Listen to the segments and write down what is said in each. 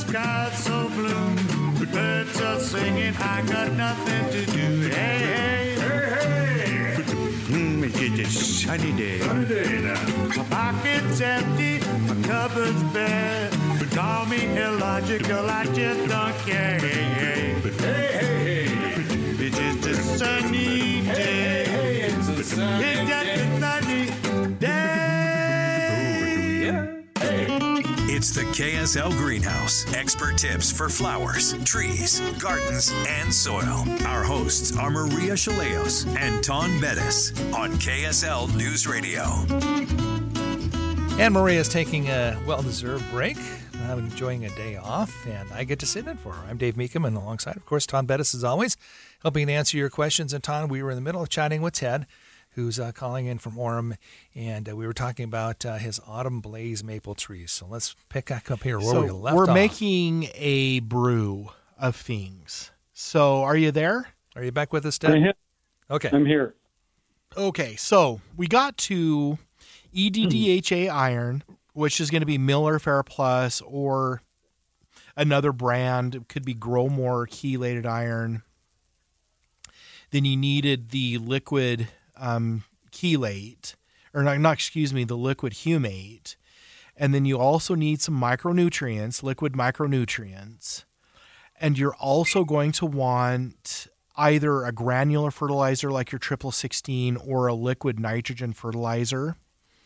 sky's so blue, the birds are singing, I got nothing to do. Hey, hey, hey, hey. It's a sunny day. Sunny day now. My pocket's empty, my cupboard's bare. But call me illogical, I just don't care. Hey, hey, hey, hey, hey. It's just a sunny day. Hey, hey, it's a sunny day. It's just a sunny day. It's the KSL Greenhouse. Expert tips for flowers, trees, gardens, and soil. Our hosts are Maria Chaleos and Ton Bettis on KSL News Radio. And Maria's taking a well-deserved break. I'm enjoying a day off, and I get to sit in for her. I'm Dave Meekum, and alongside, of course, Ton Bettis, as always, helping to answer your questions. And Ton, we were in the middle of chatting with Ted, who's calling in from Orem, and we were talking about his Autumn Blaze maple trees. So let's pick back up here where we left off. We're making a brew of things. So are you there? Are you back with us, Ted? Okay. I'm here. Okay, so we got to EDDHA iron, which is going to be Miller FerroPlus or another brand. It could be Growmore chelated iron. Then you needed the liquid chelate, or the liquid humate. And then you also need some micronutrients, liquid micronutrients. And you're also going to want either a granular fertilizer like your 1616 or a liquid nitrogen fertilizer.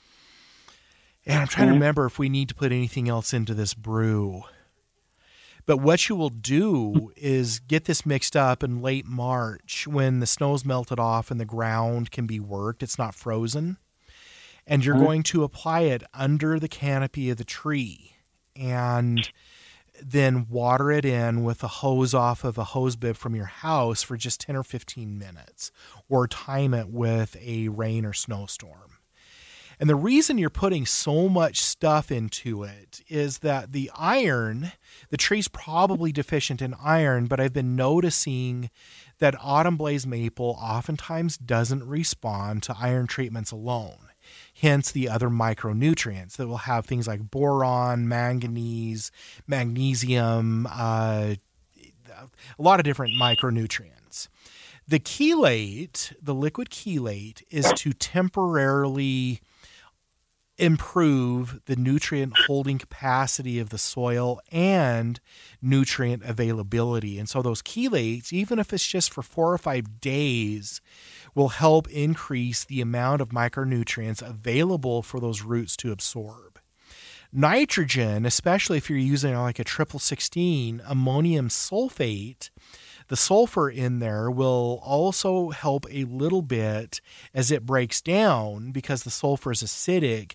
And I'm trying to remember if we need to put anything else into this brew. But what you will do is get this mixed up in late March when the snow's melted off and the ground can be worked. It's not frozen. And you're going to apply it under the canopy of the tree and then water it in with a hose off of a hose bib from your house for just 10 or 15 minutes, or time it with a rain or snowstorm. And the reason you're putting so much stuff into it is that the iron, the tree's probably deficient in iron, but I've been noticing that Autumn Blaze maple oftentimes doesn't respond to iron treatments alone. Hence the other micronutrients that will have things like boron, manganese, magnesium, a lot of different micronutrients. The chelate, the liquid chelate, is to temporarily improve the nutrient holding capacity of the soil and nutrient availability. And so those chelates, even if it's just for 4 or 5 days, will help increase the amount of micronutrients available for those roots to absorb. Nitrogen, especially if you're using like a 1616 ammonium sulfate, the sulfur in there will also help a little bit as it breaks down, because the sulfur is acidic,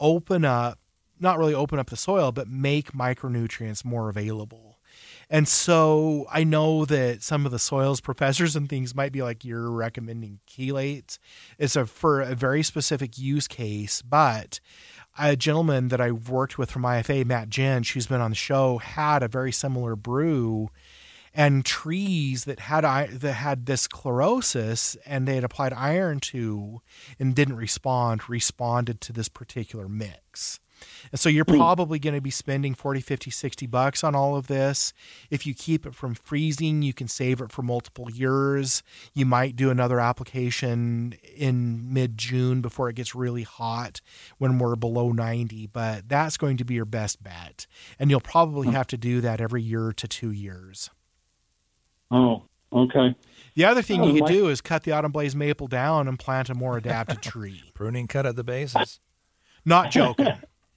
not really open up the soil, but make micronutrients more available. And so I know that some of the soils professors and things might be like, you're recommending chelates. It's for a very specific use case, but a gentleman that I worked with from IFA, Matt Jensch, who's been on the show, had a very similar brew. And trees that had this chlorosis and they had applied iron to and didn't responded to this particular mix. And so you're probably going to be spending $40, $50, $60 on all of this. If you keep it from freezing, you can save it for multiple years. You might do another application in mid-June before it gets really hot when we're below 90, but that's going to be your best bet. And you'll probably have to do that every year to 2 years. Oh, okay. The other thing you could do is cut the Autumn Blaze maple down and plant a more adapted tree. Pruning cut at the bases. Not joking.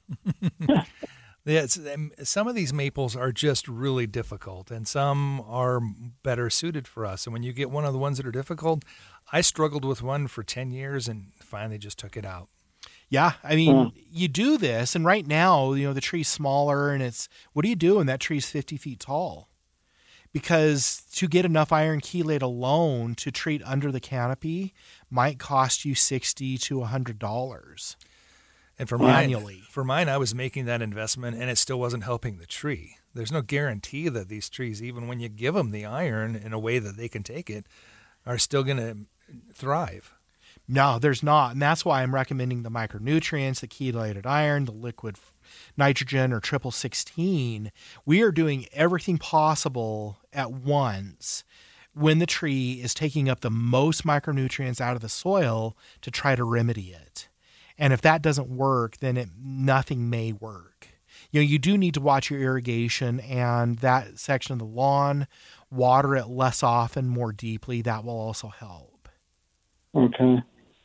Yeah, some of these maples are just really difficult, and some are better suited for us. And when you get one of the ones that are difficult, I struggled with one for 10 years and finally just took it out. Yeah, I mean, you do this, and right now, the tree's smaller, and what do you do when that tree's 50 feet tall? Because to get enough iron chelate alone to treat under the canopy might cost you $60 to $100. And for mine, I was making that investment, and it still wasn't helping the tree. There's no guarantee that these trees, even when you give them the iron in a way that they can take it, are still going to thrive. No, there's not. And that's why I'm recommending the micronutrients, the chelated iron, the liquid nitrogen or triple 16, we are doing everything possible at once when the tree is taking up the most micronutrients out of the soil to try to remedy it. And if that doesn't work, then nothing may work. You do need to watch your irrigation and that section of the lawn, water it less often, more deeply. That will also help. Okay.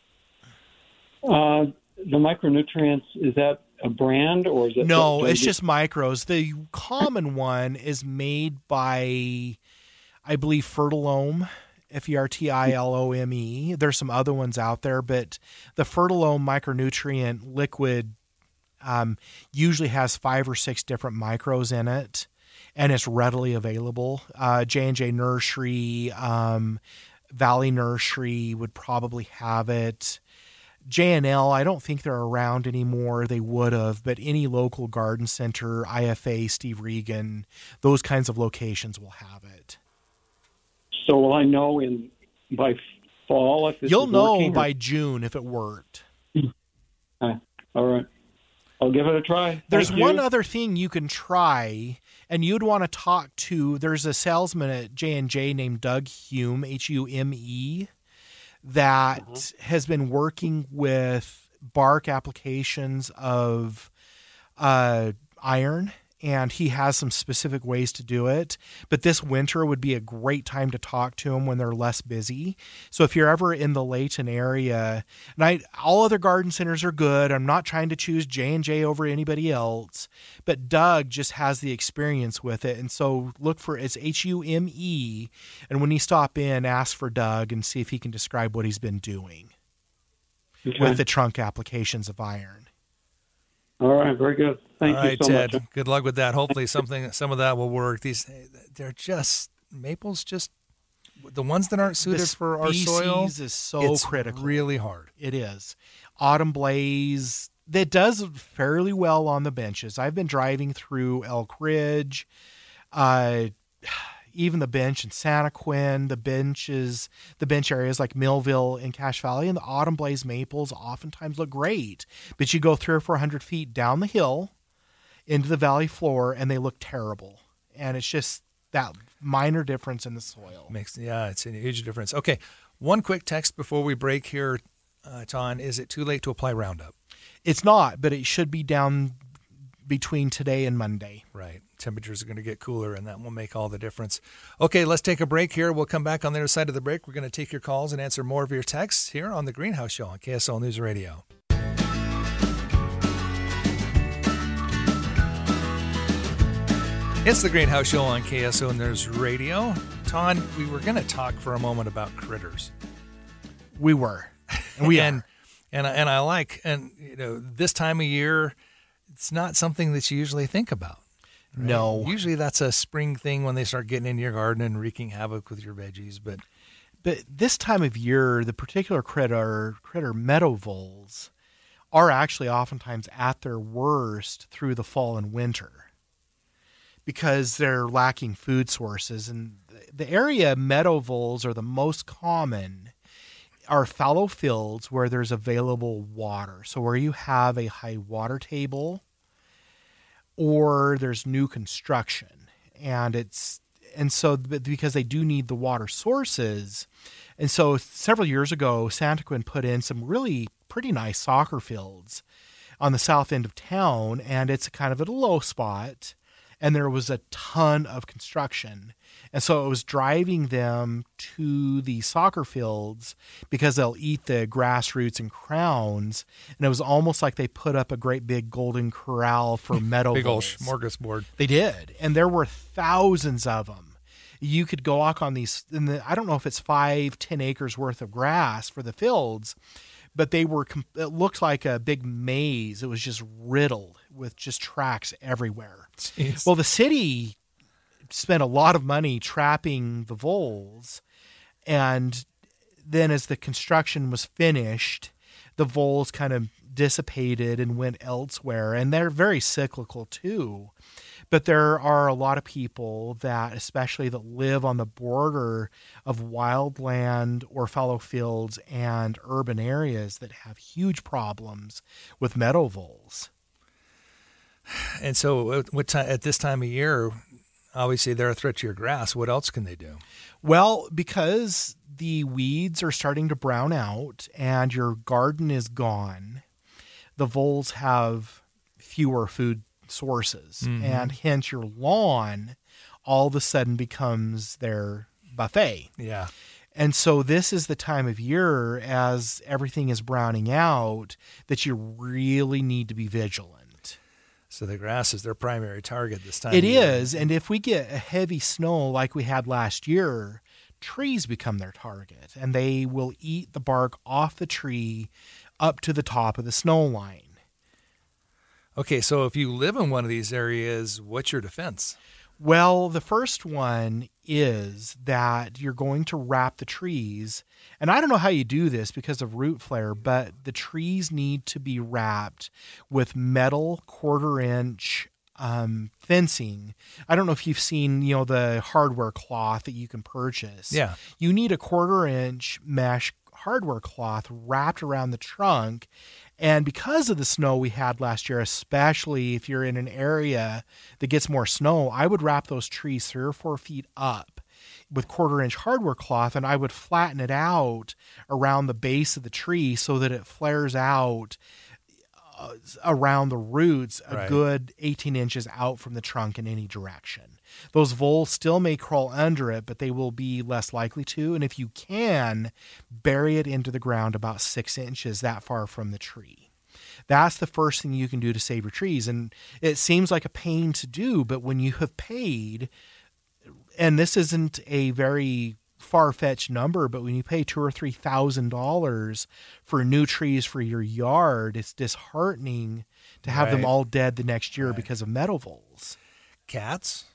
The micronutrients, is that a brand or is it? No, it's just micros. The common one is made by, I believe, Fertilome, Fertilome. There's some other ones out there, but the Fertilome micronutrient liquid usually has 5 or 6 different micros in it, and it's readily available. J&J Nursery, Valley Nursery would probably have it. J&L, I don't think they're around anymore. They would have, but any local garden center, IFA, Steve Regan, those kinds of locations will have it. So will I know by fall if this You'll is know working, by June if it worked. Okay. All right. I'll give it a try. There's Thank one you. other thing you can try, and you'd want to talk to, there's a salesman at J&J named Doug Hume, Hume, that has been working with bark applications of iron, and he has some specific ways to do it. But this winter would be a great time to talk to him when they're less busy. So if you're ever in the Layton area, and all other garden centers are good. I'm not trying to choose J&J over anybody else, but Doug just has the experience with it. And so look for, it's Hume. And when you stop in, ask for Doug and see if he can describe what he's been doing with the trunk applications of iron. All right, very good. Thank All you right, so Ted. much. Good luck with that. Hopefully, some of that will work. They're just maples. Just the ones that aren't suited for our soil is so it's critical. Really hard. It is. Autumn Blaze, that does fairly well on the benches. I've been driving through Elk Ridge, even the bench in Santa Quin, the bench areas like Millville and Cache Valley, and the Autumn Blaze maples oftentimes look great. But you go 300 or 400 feet down the hill into the valley floor, and they look terrible. And it's just that minor difference in the soil. It's a huge difference. Okay, one quick text before we break here, Ton. Is it too late to apply Roundup? It's not, but it should be down between today and Monday. Right. Temperatures are going to get cooler, and that will make all the difference. Okay, let's take a break here. We'll come back on the other side of the break. We're going to take your calls and answer more of your texts here on The Greenhouse Show on KSL News Radio. It's The Greenhouse Show on KSL News Radio. Ton, we were going to talk for a moment about critters. We were. And we are. And I like, and this time of year, it's not something that you usually think about. Right? No. Usually that's a spring thing when they start getting into your garden and wreaking havoc with your veggies. But this time of year, the particular critter meadow voles, are actually oftentimes at their worst through the fall and winter because they're lacking food sources. And the area meadow voles are the most common are fallow fields where there's available water. So where you have a high water table or there's new construction, and so because they do need the water sources. And so several years ago, Santa Quin put in some really pretty nice soccer fields on the south end of town, and it's kind of at a low spot, and there was a ton of construction. And so it was driving them to the soccer fields because they'll eat the grass roots and crowns. And it was almost like they put up a great big golden corral for meadow big old voles. smorgasbord. They did. And there were thousands of them. You could go walk on these, I don't know if it's 5-10 acres worth of grass for the fields, but it looked like a big maze. It was just riddled with just tracks everywhere. Jeez. Well, the city spent a lot of money trapping the voles, and then as the construction was finished, the voles kind of dissipated and went elsewhere, and they're very cyclical too. But there are a lot of people that, especially that live on the border of wildland or fallow fields and urban areas, that have huge problems with meadow voles. And so at this time of year, obviously they're a threat to your grass. What else can they do? Well, because the weeds are starting to brown out and your garden is gone, the voles have fewer food sources, and hence your lawn all of a sudden becomes their buffet. Yeah. And so this is the time of year, as everything is browning out, that you really need to be vigilant. So the grass is their primary target this time. It is, and if we get a heavy snow like we had last year, trees become their target, and they will eat the bark off the tree up to the top of the snow line. Okay, so if you live in one of these areas, what's your defense? Well, the first one is that you're going to wrap the trees, and I don't know how you do this because of root flare, but the trees need to be wrapped with metal 1/4-inch fencing. I don't know if you've seen, the hardware cloth that you can purchase. Yeah. You need a 1/4-inch mesh hardware cloth wrapped around the trunk. And because of the snow we had last year, especially if you're in an area that gets more snow, I would wrap those trees 3 or 4 feet up with 1/4-inch hardware cloth, and I would flatten it out around the base of the tree so that it flares out around the roots a good 18 inches out from the trunk in any direction. Those voles still may crawl under it, but they will be less likely to. And if you can, bury it into the ground about 6 inches that far from the tree. That's the first thing you can do to save your trees. And it seems like a pain to do, but when you have paid, and this isn't a very far-fetched number, but when you pay $2,000 or $3,000 for new trees for your yard, it's disheartening to have them all dead the next year because of meadow voles. Cats,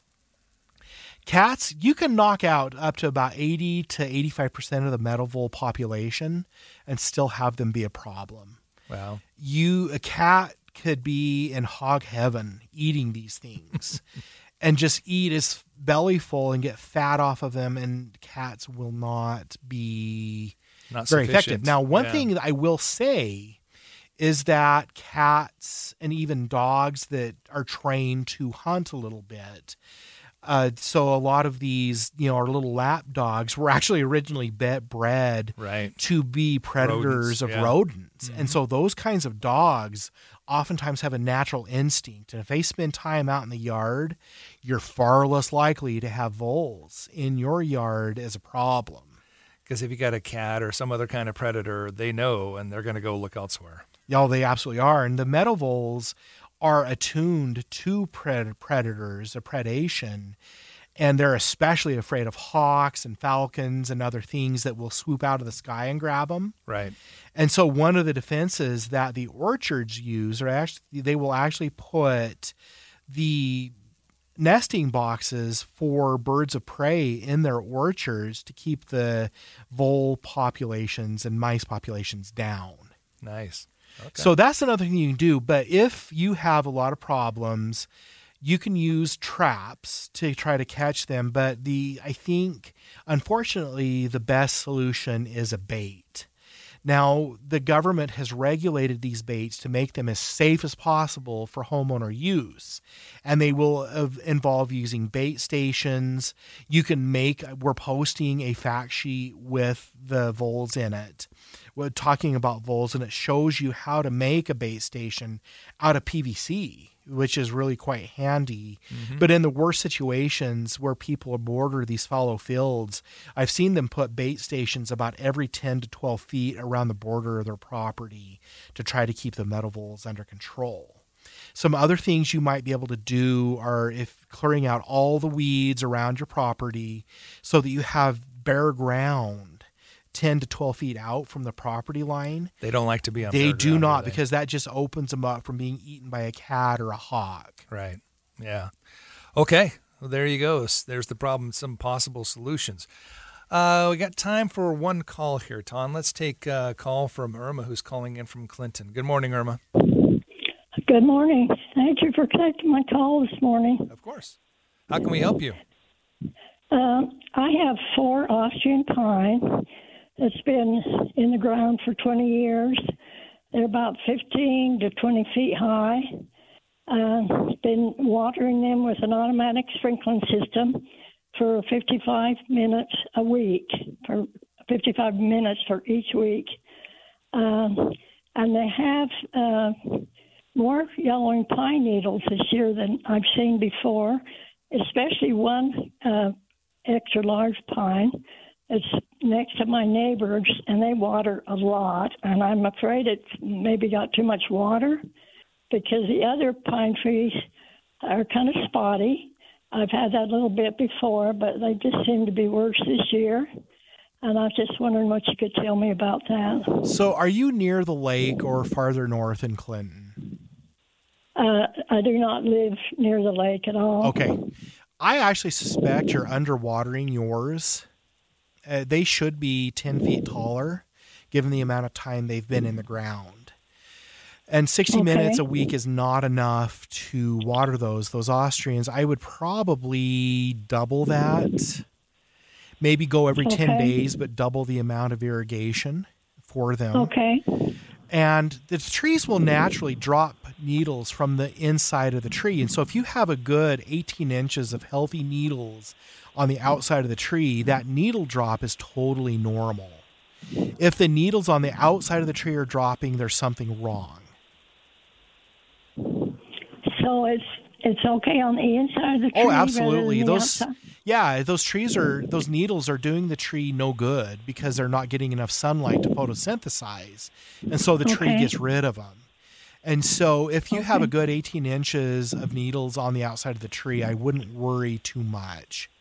you can knock out up to about 80 to 85% of the meadow vole population and still have them be a problem. Wow. A cat could be in hog heaven eating these things and just eat his belly full and get fat off of them, and cats will not be very effective. Now, one thing that I will say is that cats and even dogs that are trained to hunt a little bit, so a lot of these, our little lap dogs were actually originally bred to be predators of rodents. Mm-hmm. And so those kinds of dogs oftentimes have a natural instinct. And if they spend time out in the yard, you're far less likely to have voles in your yard as a problem. Because if you got a cat or some other kind of predator, they know, and they're going to go look elsewhere. Yeah, they absolutely are. And the meadow voles are attuned to predators, a predation, and they're especially afraid of hawks and falcons and other things that will swoop out of the sky and grab them. Right. And so one of the defenses that the orchards use they will actually put the nesting boxes for birds of prey in their orchards to keep the vole populations and mice populations down. Nice. Okay. So that's another thing you can do. But if you have a lot of problems, you can use traps to try to catch them. But I think, unfortunately, the best solution is a bait. Now, the government has regulated these baits to make them as safe as possible for homeowner use. And they will involve using bait stations. We're posting a fact sheet with the voles in it. We're talking about voles, and it shows you how to make a bait station out of PVC, which is really quite handy. Mm-hmm. But in the worst situations where people border these fallow fields, I've seen them put bait stations about every 10 to 12 feet around the border of their property to try to keep the meadow voles under control. Some other things you might be able to do are clearing out all the weeds around your property so that you have bare ground 10 to 12 feet out from the property line. They don't like to be on They do not, because that just opens them up from being eaten by a cat or a hawk. Right. Yeah. Okay. Well, there you go. There's the problem, some possible solutions. We got time for one call here, Ton. Let's take a call from Irma, who's calling in from Clinton. Good morning, Irma. Good morning. Thank you for taking my call this morning. Of course. How can we help you? I have 4 Austrian pine. It's been in the ground for 20 years. They're about 15 to 20 feet high. Been watering them with an automatic sprinkling system for 55 minutes a week, for 55 minutes for each week. And they have more yellowing pine needles this year than I've seen before, especially one extra large pine. It's next to my neighbors, and they water a lot, and I'm afraid it's maybe got too much water because the other pine trees are kind of spotty. I've had that a little bit before, but they just seem to be worse this year. And I was just wondering what you could tell me about that. So are you near the lake or farther north in Clinton? I do not live near the lake at all. Okay. I actually suspect you're underwatering yours. They should be 10 feet taller, given the amount of time they've been in the ground. And 60 minutes a week is not enough to water those. Those Austrians, I would probably double that. Maybe go every 10 days, but double the amount of irrigation for them. Okay. And the trees will naturally drop needles from the inside of the tree. And so if you have a good 18 inches of healthy needles on the outside of the tree, that needle drop is totally normal. If the needles on the outside of the tree are dropping, there's something wrong. So it's okay on the inside of the tree? Oh, absolutely. Those those needles are doing the tree no good because they're not getting enough sunlight to photosynthesize. And so the tree gets rid of them. And so if you have a good 18 inches of needles on the outside of the tree, I wouldn't worry too much.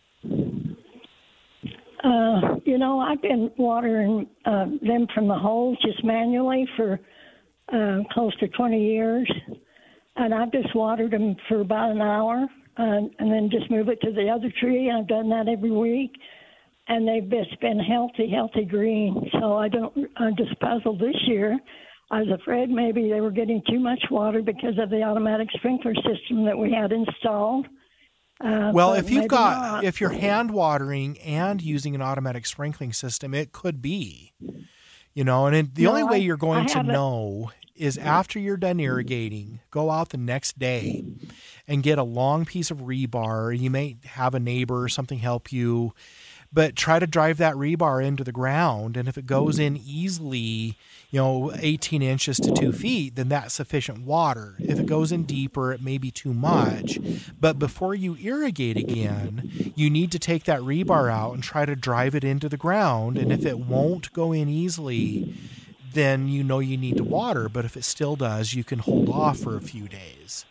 I've been watering them from the hose just manually for close to 20 years. And I've just watered them for about an hour and then just move it to the other tree. I've done that every week. And they've just been healthy green. So I'm just puzzled this year. I was afraid maybe they were getting too much water because of the automatic sprinkler system that we had installed. Well, if you're hand watering and using an automatic sprinkling system, it could be, and the only way you're going to know is after you're done irrigating, go out the next day and get a long piece of rebar. You may have a neighbor or something help you, but try to drive that rebar into the ground. And if it goes in easily, 18 inches to 2 feet, then that's sufficient water. If it goes in deeper, it may be too much. But before you irrigate again, you need to take that rebar out and try to drive it into the ground. And if it won't go in easily, then you need to water. But if it still does, you can hold off for a few days.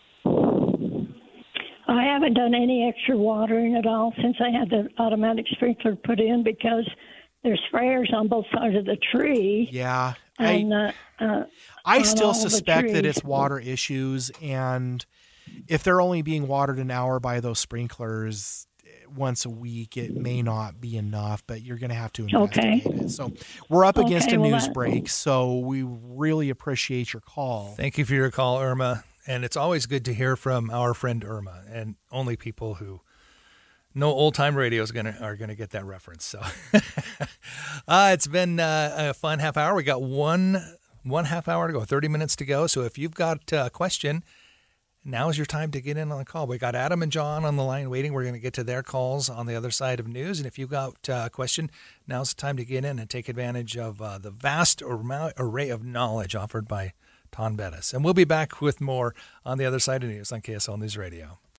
I haven't done any extra watering at all since I had the automatic sprinkler put in because there's sprayers on both sides of the tree. Yeah. And, I still suspect that it's water issues. And if they're only being watered an hour by those sprinklers once a week, it may not be enough, but you're going to have to investigate it. So we're up against a news break, so we really appreciate your call. Thank you for your call, Irma. And it's always good to hear from our friend Irma, and only people who know old-time radio are gonna get that reference. So it's been a fun half hour. We got one half hour to go, 30 minutes to go. So if you've got a question, now is your time to get in on the call. We got Adam and John on the line waiting. We're going to get to their calls on the other side of news. And if you've got a question, now's the time to get in and take advantage of the vast array of knowledge offered by Ton Bettis. And we'll be back with more on the other side of news on KSL News Radio.